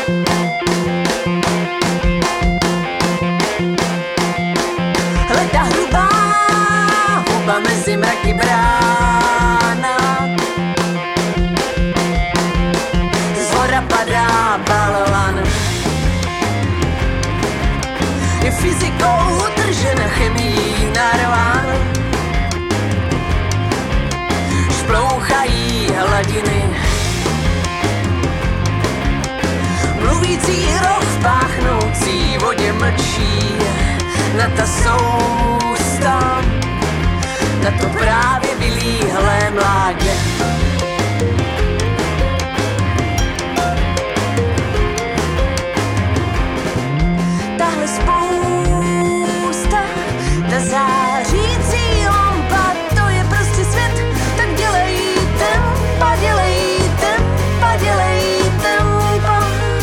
Hledá hrubá huba mezi mraky brána. Zhora padá balvan. Je fyzikou udržen, chemií narván. Šplouchají hladiny. Mluvící roh v páchnoucí vodě mlčí. Na ta sousta, na to právě vylíhlé mládě. Tahle spousta, ta zářící lampa, to je prostě svět, tak dělej tempa, dělej tempa, dělej tempa.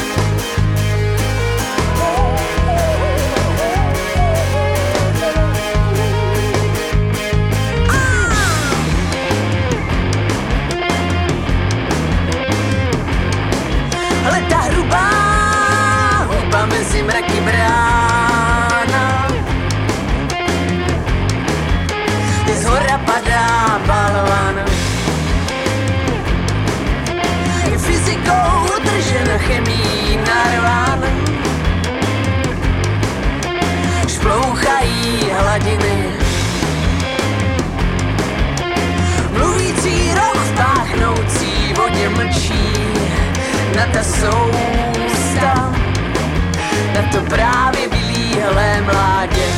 Ale ta hrubá huba mezi mraky brána. Zhora padá balvan. Je fyzikou udržen, chemií narván. Šplouchají hladiny. Mluvící roh v páchnoucí vodě mlčí. Na ta sousta, na to právě vylíhlé mládě.